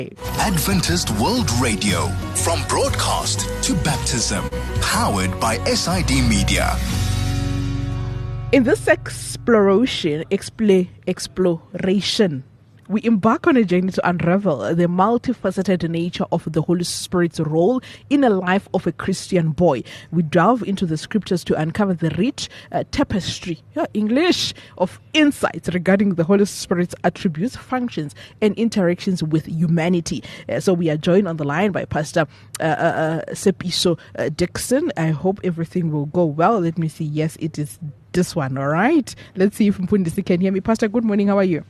Adventist World Radio, from broadcast to baptism, powered by SID Media. In this exploration, we embark on a journey to unravel the multifaceted nature of the Holy Spirit's role in the life of a Christian boy. We delve into the scriptures to uncover the rich tapestry, English, of insights regarding the Holy Spirit's attributes, functions, and interactions with humanity. So we are joined on the line by Pastor Sepiso Dixon. I hope everything will go well. Let me see. Yes, it is this one. All right. Let's see if Mpundisi can hear me. Pastor, good morning. How are you?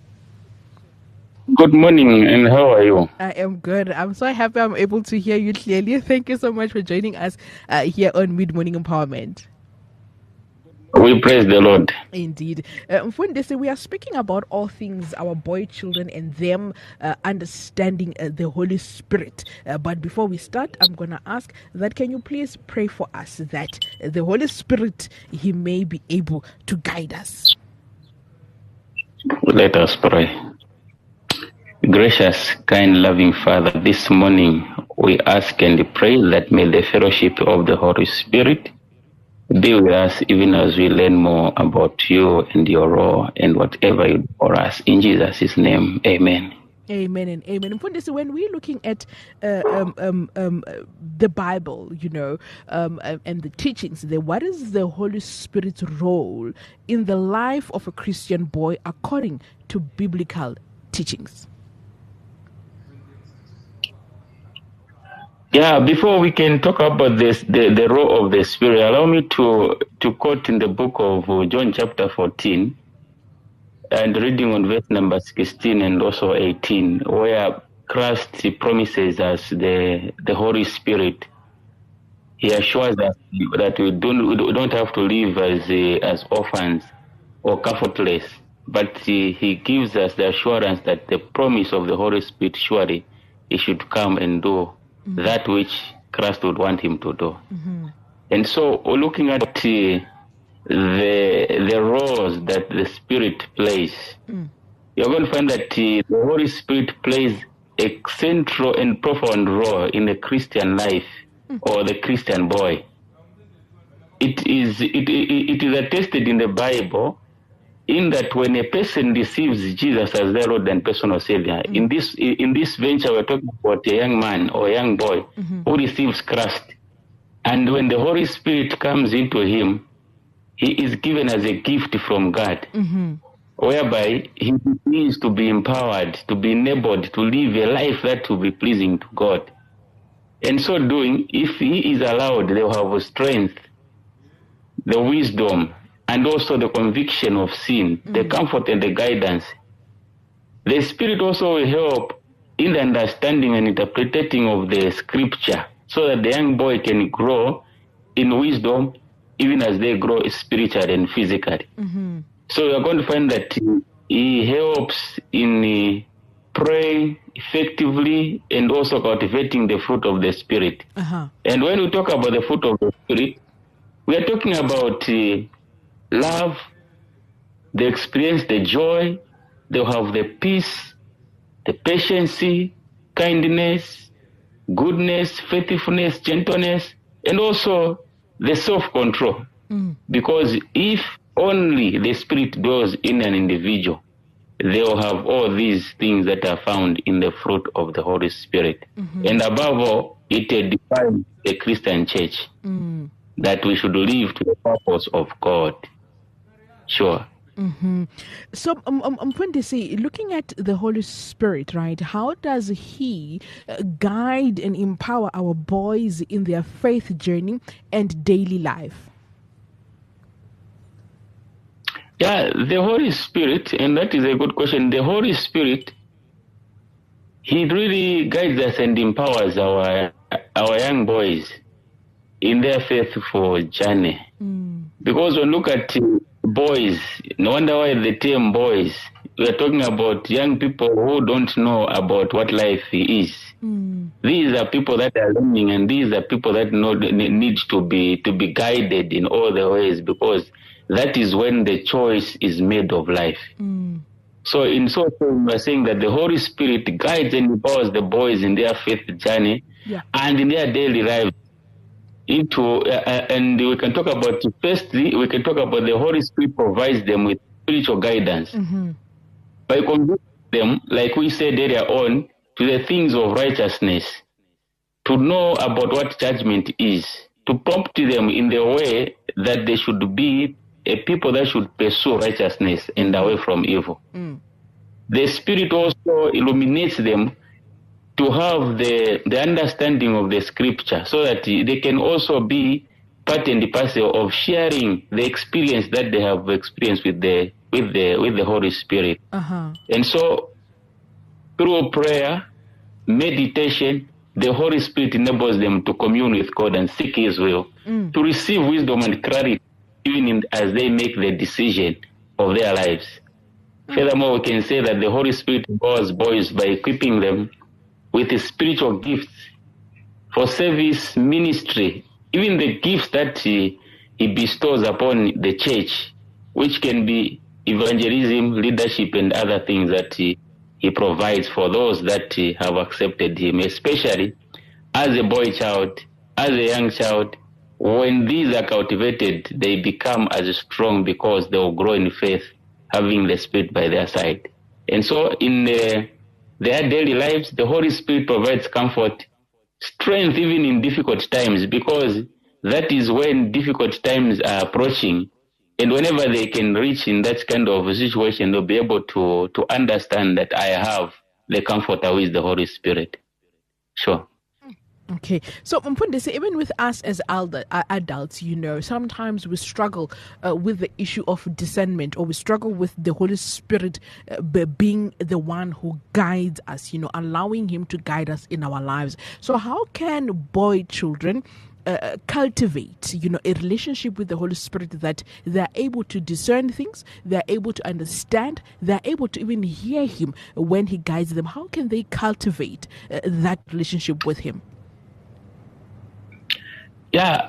Good morning, and how are you? I am good. I'm so happy I'm able to hear you clearly. Thank you so much for joining us here on Mid Morning Empowerment. We praise the Lord. Indeed. Mfundisi, we are speaking about all things our boy children and them understanding the Holy Spirit. But before we start, I'm going to ask that can you please pray for us that the Holy Spirit, He may be able to guide us. Let us pray. Gracious, kind, loving Father, this morning we ask and pray that may the fellowship of the Holy Spirit be with us even as we learn more about you and your role and whatever you do for us. In Jesus' name, amen. Amen and amen. Mfundisi, when we're looking at the Bible, and the teachings there, what is the Holy Spirit's role in the life of a Christian boy according to biblical teachings? Yeah, before we can talk about this, the role of the Spirit, allow me to quote in the book of John chapter 14 and reading on verse number 16 and also 18, where Christ promises us the Holy Spirit. He assures us that we don't have to live as orphans or comfortless, but he gives us the assurance that the promise of the Holy Spirit, surely He should come and do that which Christ would want Him to do. Mm-hmm. And so we're looking at the roles that the Spirit plays. You're going to find that the Holy Spirit plays a central and profound role in the Christian life or the Christian boy. It is attested in the Bible in that when a person receives Jesus as their Lord and personal Savior, in this venture we're talking about a young man or a young boy who receives Christ, and when the Holy Spirit comes into him, he is given as a gift from God, whereby he needs to be empowered, to be enabled to live a life that will be pleasing to God. And so doing, if he is allowed, they will have strength, the wisdom, and also the conviction of sin, the comfort and the guidance. The Spirit also will help in the understanding and interpreting of the scripture so that the young boy can grow in wisdom even as they grow spiritually and physically. So you're going to find that he helps in praying effectively and also cultivating the fruit of the Spirit. And when we talk about the fruit of the Spirit, we are talking about love. They experience the joy, they'll have the peace, the patience, kindness, goodness, faithfulness, gentleness, and also the self-control. Because if only the Spirit dwells in an individual, they will have all these things that are found in the fruit of the Holy Spirit. And above all, it defines the Christian church, that we should live to the purpose of God. Sure. So, Mfundisi, looking at the Holy Spirit, right, how does He guide and empower our boys in their faith journey and daily life? Yeah, the Holy Spirit, and that is a good question. The Holy Spirit, He really guides us and empowers our young boys in their faithful journey. Because when we look at boys, no wonder why the term boys, we are talking about young people who don't know about what life is. These are people that are learning, and these are people that need to be guided in all the ways, because that is when the choice is made of life. So in so far, we are saying that the Holy Spirit guides and empowers the boys in their faith journey and in their daily lives. And we can talk about, firstly, we can talk about the Holy Spirit provides them with spiritual guidance by conducting them, like we said earlier on, to the things of righteousness, to know about what judgment is, to prompt them in the way that they should be a people that should pursue righteousness and away from evil. The Spirit also illuminates them to have the understanding of the Scripture, so that they can also be part and parcel of sharing the experience that they have experienced with the Holy Spirit. And so, through prayer, meditation, the Holy Spirit enables them to commune with God and seek His will, to receive wisdom and clarity, even as they make the decision of their lives. Furthermore, we can say that the Holy Spirit empowers boys by equipping them with the spiritual gifts for service, ministry, even the gifts that he bestows upon the church, which can be evangelism, leadership, and other things that he provides for those that have accepted him, especially as a boy child, as a young child. When these are cultivated, they become as strong because they will grow in faith, having the Spirit by their side. And so in their daily lives, the Holy Spirit provides comfort, strength even in difficult times, because that is when difficult times are approaching. And whenever they can reach in that kind of a situation, they'll be able to understand that I have the comforter who is the Holy Spirit. Sure. Okay, so Mpundisi, even with us as adults, sometimes we struggle with the issue of discernment, or we struggle with the Holy Spirit being the one who guides us, allowing Him to guide us in our lives. So how can boy children cultivate, a relationship with the Holy Spirit, that they're able to discern things, they're able to understand, they're able to even hear Him when He guides them? How can they cultivate that relationship with Him? Yeah,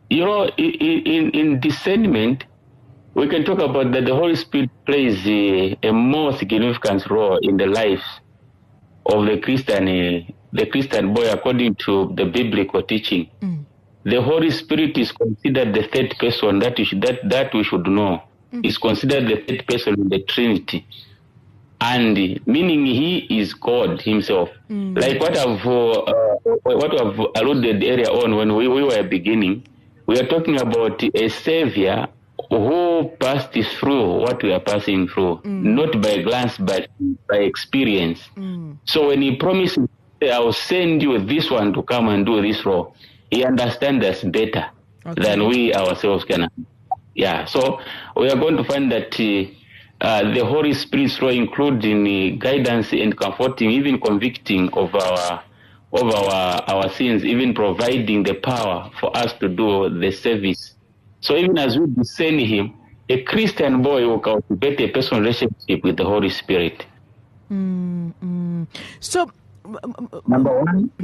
in discernment, we can talk about that the Holy Spirit plays a more significant role in the life of the Christian boy, according to the biblical teaching. The Holy Spirit is considered the third person that we should know. Is considered the third person in the Trinity, and meaning He is God Himself. Like what I've alluded earlier on when we were beginning, we are talking about a Savior who passed through what we are passing through, not by glance but by experience. So when He promises, I will send you this one to come and do this role, He understands us better than we ourselves can. Yeah, so we are going to find that the Holy Spirit's role includes in guidance and comforting, even convicting of our sins, even providing the power for us to do the service. So even as we discern Him, a Christian boy will cultivate a personal relationship with the Holy Spirit. So, number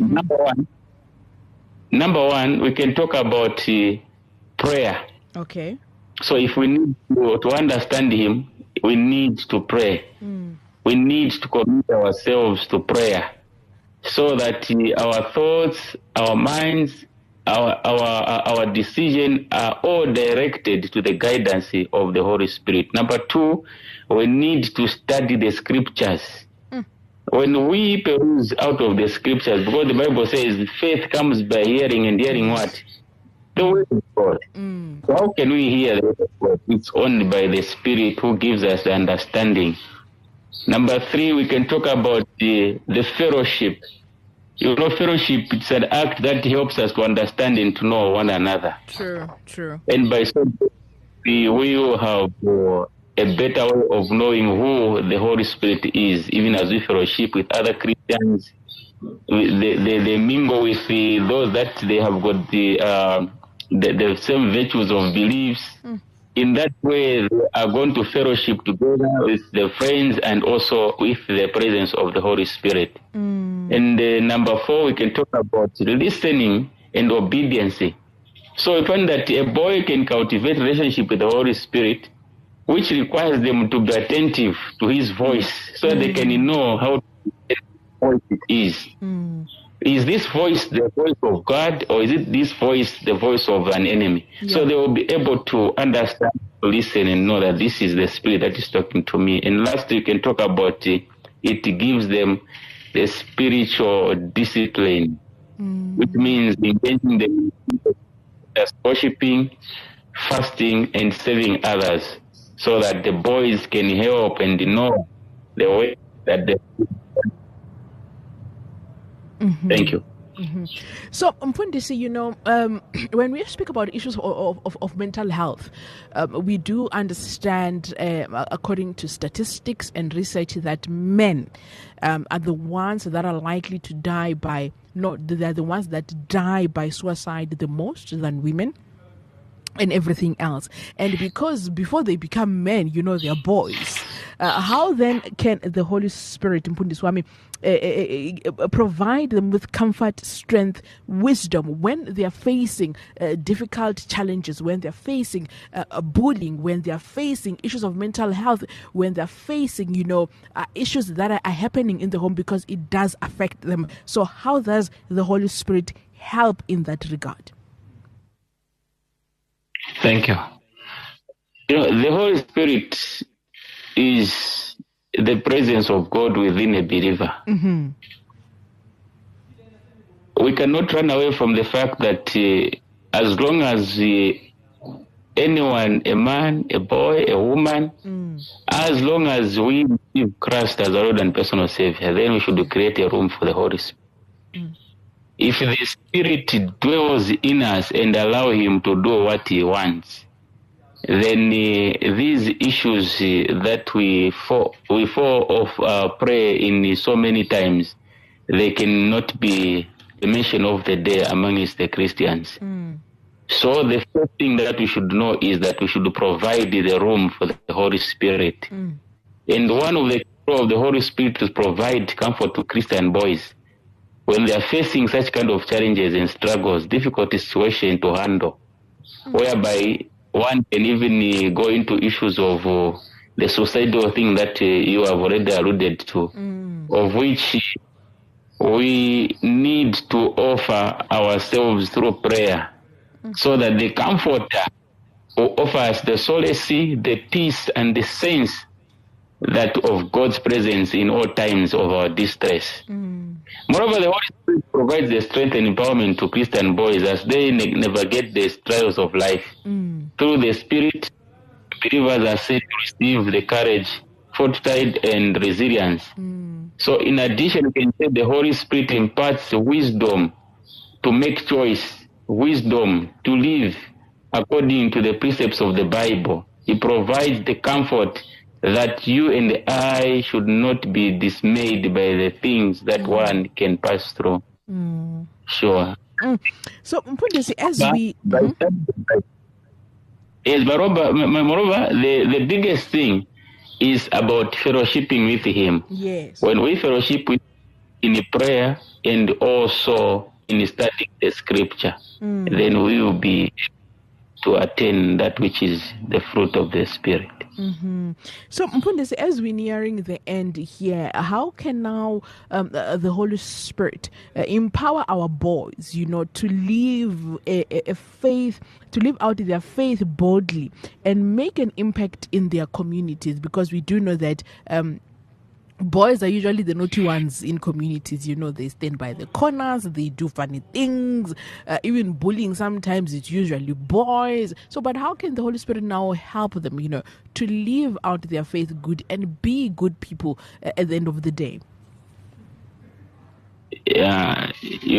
one, we can talk about prayer. Okay. So if we need to understand Him, we need to pray. We need to commit ourselves to prayer, so that our thoughts, our minds, our decision are all directed to the guidance of the Holy Spirit. Number two, we need to study the Scriptures. When we peruse out of the Scriptures, because the Bible says faith comes by hearing, and hearing what? The word of God. So how can we hear the word of God? It's only by the Spirit who gives us the understanding. Number three, we can talk about the fellowship. Fellowship, it's an act that helps us to understand and to know one another. True. And by so we will have a better way of knowing who the Holy Spirit is, even as we fellowship with other Christians. They mingle with those that they have got the same virtues of beliefs. In that way, they are going to fellowship together with the friends and also with the presence of the Holy Spirit. And number four, we can talk about listening and obedience. So we find that a boy can cultivate relationship with the Holy Spirit which requires them to be attentive to his voice so they can know how voice it is. Is this voice the voice of God, or is it this voice the voice of an enemy? So they will be able to understand, listen, and know that this is the Spirit that is talking to me. And last, you can talk about it gives them the spiritual discipline, which means engaging them as worshiping, fasting, and serving others, so that the boys can help and know the way that they. Thank you. So, Mfundisi, when we speak about issues of mental health, we do understand, according to statistics and research, that men are the ones that are likely to die by, they're the ones that die by suicide the most than women and everything else. And because before they become men, they're boys. How then can the Holy Spirit, Mpundiswami, provide them with comfort, strength, wisdom when they are facing difficult challenges, when they are facing bullying, when they are facing issues of mental health, when they are facing, issues that are happening in the home, because it does affect them. So how does the Holy Spirit help in that regard? Thank you. The Holy Spirit is the presence of God within a believer. We cannot run away from the fact that as long as anyone, a man, a boy, a woman, as long as we receive Christ as our Lord and personal Savior, then we should create a room for the Holy Spirit. If the Spirit dwells in us and allow Him to do what He wants, then these issues that we fall off prey in so many times, they cannot be the mention of the day amongst the Christians. So the first thing that we should know is that we should provide the room for the Holy Spirit. And one of the roles of the Holy Spirit is provide comfort to Christian boys when they are facing such kind of challenges and struggles, difficult situation to handle, whereby one can even go into issues of the suicidal thing that you have already alluded to, of which we need to offer ourselves through prayer, so that the Comforter will offer us the solace, the peace, and the sense that of God's presence in all times of our distress. Moreover, the Holy Spirit provides the strength and empowerment to Christian boys as they navigate the trials of life. Through the Spirit, believers are said to receive the courage, fortitude, and resilience. So in addition, we can say the Holy Spirit imparts wisdom to make choice, wisdom to live according to the precepts of the Bible. He provides the comfort that you and I should not be dismayed by the things that one can pass through. Sure. So, Mpundisi, as we... Yes, moreover, the biggest thing is about fellowshipping with Him. Yes. When we fellowship with in prayer and also in studying the Scripture, then we will be to attain that which is the fruit of the Spirit. So, Mpundisi, as we're nearing the end here, how can now the Holy Spirit empower our boys, to live a faith, to live out their faith boldly and make an impact in their communities? Because we do know that boys are usually the naughty ones in communities. They stand by the corners, they do funny things, even bullying. Sometimes it's usually boys. So, but how can the Holy Spirit now help them, to live out their faith good and be good people at the end of the day? Yeah,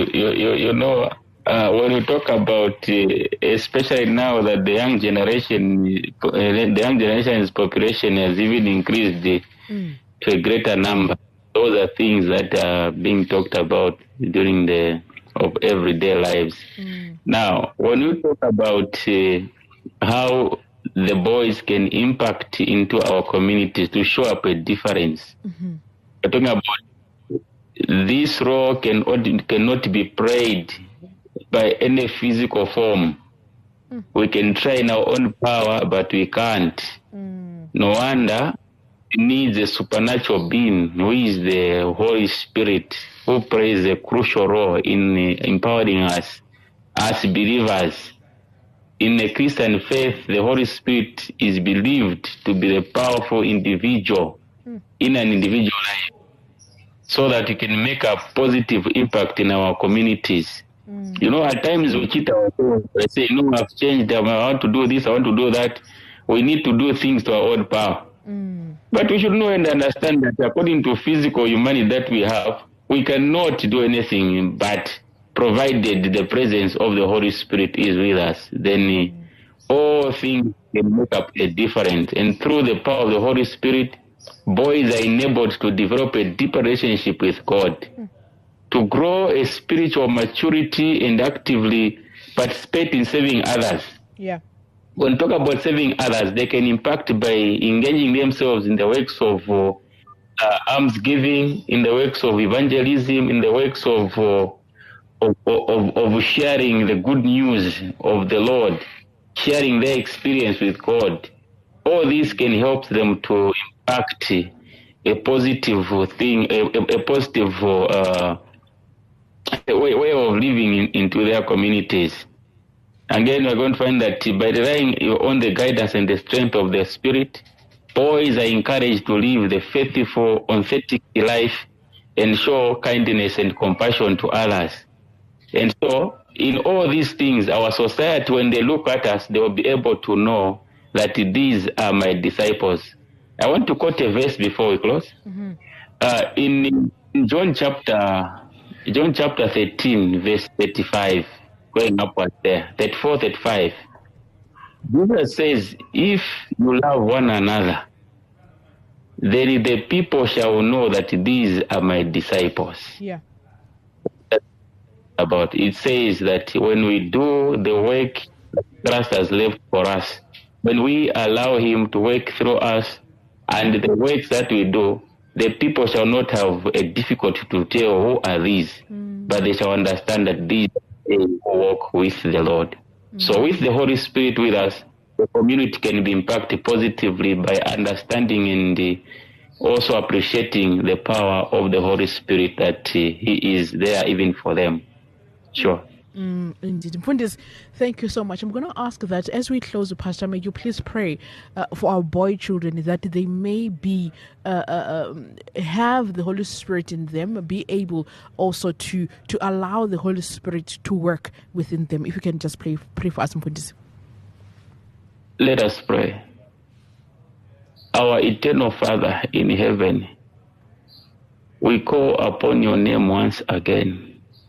when we talk about, especially now that the young generation's population has even increased to a greater number. Those are things that are being talked about during of everyday lives. Now, when we talk about how the boys can impact into our communities to show up a difference, we're talking about this role cannot be played by any physical form. We can try in our own power, but we can't. No wonder it needs a supernatural being who is the Holy Spirit, who plays a crucial role in empowering us as believers. In the Christian faith, the Holy Spirit is believed to be the powerful individual in an individual life, so that it can make a positive impact in our communities. You know, at times we cheat ourselves. I say, no, I've changed. I want to do this, I want to do that. We need to do things to our own power. But we should know and understand that according to physical humanity that we have, we cannot do anything, but provided the presence of the Holy Spirit is with us, then all things can make up a difference. And through the power of the Holy Spirit, boys are enabled to develop a deeper relationship with God, to grow a spiritual maturity and actively participate in serving others. Yeah. When we talk about serving others, they can impact by engaging themselves in the works of almsgiving, in the works of evangelism, in the works of sharing the good news of the Lord, sharing their experience with God. All these can help them to impact a positive thing, a positive way of living into their communities. Again, we're going to find that by relying on the guidance and the strength of the Spirit, boys are encouraged to live the faithful, authentic life and show kindness and compassion to others. And so, in all these things, our society, when they look at us, they will be able to know that these are my disciples. I want to quote a verse before we close. In John chapter 13, verse 35, going upwards there, 34, 35, Jesus says, if you love one another, then the people shall know that these are my disciples. Yeah. About it says that when we do the work that Christ has left for us, when we allow him to work through us and the works that we do, the people shall not have a difficulty to tell who are these, but they shall understand that these walk with the Lord. So with the Holy Spirit with us, the community can be impacted positively by understanding and also appreciating the power of the Holy Spirit, that he is there even for them. Sure. Indeed. Mfundisi, thank you so much. I'm going to ask that as we close, Pastor, may you please pray for our boy children, that they may be have the Holy Spirit in them, be able also to allow the Holy Spirit to work within them. If you can just pray for us, Mfundisi. Let us pray. Our eternal Father in heaven, we call upon your name once again.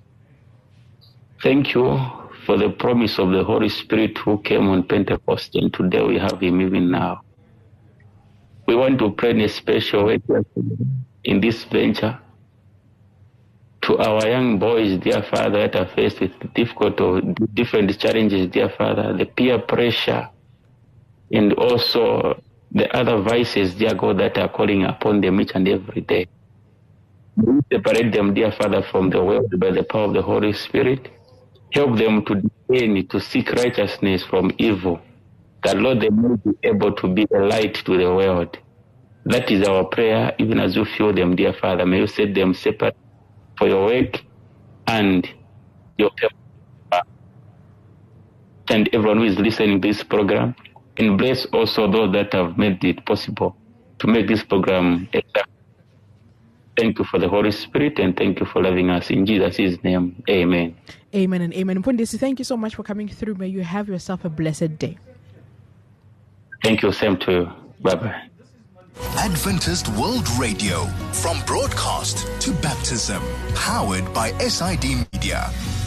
Thank you for the promise of the Holy Spirit who came on Pentecost, and today we have him even now. We want to pray in a special way in this venture to our young boys, dear Father, that are faced with different challenges, dear Father, the peer pressure and also the other vices, dear God, that are calling upon them each and every day. We separate them, dear Father, from the world by the power of the Holy Spirit. Help them to discern, to seek righteousness from evil, that, Lord, they may be able to be a light to the world. That is our prayer, even as you fill them, dear Father. May you set them separate for your work and your help. And everyone who is listening to this program, and bless also those that have made it possible to make this program exact. Thank you for the Holy Spirit, and thank you for loving us. In Jesus' name, amen. Amen and amen. Mfundisi, thank you so much for coming through. May you have yourself a blessed day. Thank you. Same to you. Bye-bye. Adventist World Radio, from broadcast to baptism, powered by SID Media.